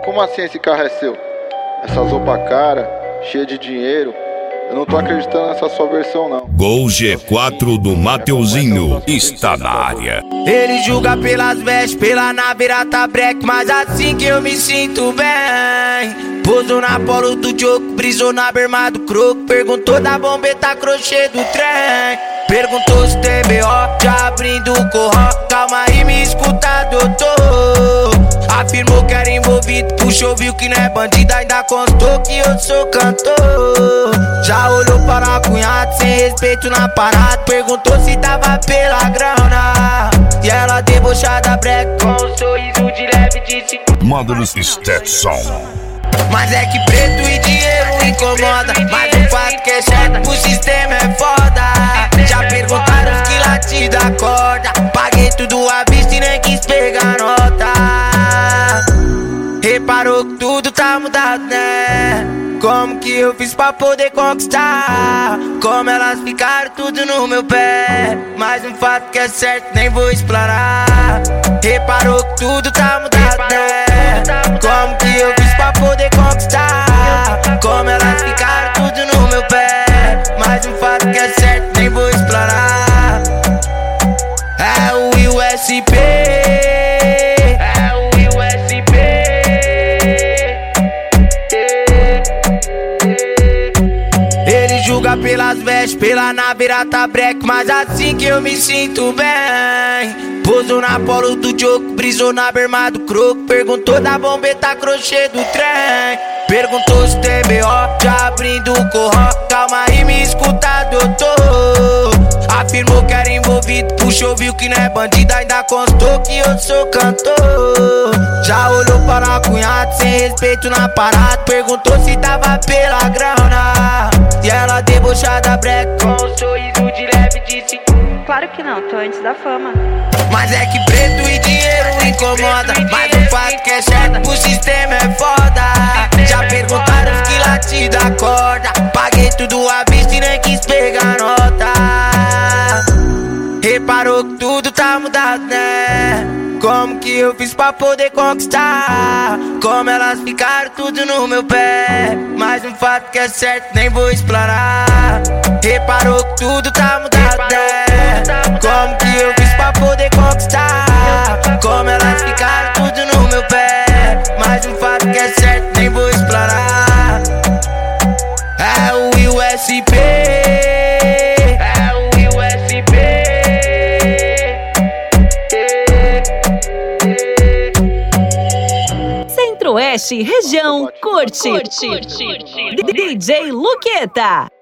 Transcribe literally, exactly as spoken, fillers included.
como assim esse carro é seu? Essa roupa cara, cheia de dinheiro. Eu não tô acreditando nessa sua versão, não. Gol G quatro do Mateuzinho está na área. Ele julga pelas vestes, pela naveira break, mas assim que eu me sinto bem. Pousou na polo do Diogo, brisou na berma do croco. Perguntou da bombeta crochê do trem. Perguntou se tem B O, já abrindo o corró. Calma aí, me escuta, doutor. Afirmou que era envolvido, puxou, viu que não é bandido. Ainda constou que eu sou cantor. Já olhou para a cunhada, sem respeito na parada. Perguntou se tava pela grana. E ela debochada breca, com um sorriso de leve disse: Manda-nos Stetson. Mas é que preto e dinheiro incomoda. Mas o fato que é certo, o sistema é foda. Já perguntaram os quilates da corda. Paguei tudo à vista e nem quis pegar nota. Reparou que tudo tá mudado, né? Como que eu fiz pra poder conquistar? Como elas ficaram tudo no meu pé. Mas um fato que é certo, nem vou explorar. Reparou que tudo tá mudado, né? Como que eu fiz pra poder conquistar? Como elas ficaram tudo no meu pé. Mas um fato que é certo, nem vou explorar. É o U S P. É o U S P. Ele julga pelas vestes, pela naveira break, mas assim que eu me sinto bem. Pousou na polo do Diogo, brisou na berma do croco. Perguntou da bombeta crochê do trem. Perguntou se tem B O, já abrindo o corró. Calma aí, me escuta, doutor. Afirmou que era envolvido, puxou, viu que não é bandido. Ainda constou que eu sou cantor. Já olhou para a cunhada, sem respeito na parada. Perguntou se tava pela grana. E ela debochada breca, com um sorriso de leve disse: Claro que não, tô antes da fama. Mas é que preto e dinheiro incomoda. Mas o fato que é certo, o sistema é foda. Já perguntaram os quilates da corda. Paguei tudo à vista e nem quis pegar nota. Reparou que tudo tá mudado, né? Como que eu fiz pra poder conquistar? Como elas ficaram tudo no meu pé. Mas um fato que é certo, nem vou explorar. Reparou que tudo tá mudado, né? Como que eu fiz pra poder conquistar? Como elas ficaram tudo no meu pé. Mas um fato que é certo, nem vou explorar. É o U S P. É o U S P. Centro-Oeste, região, curte. curte. D J Luqueta.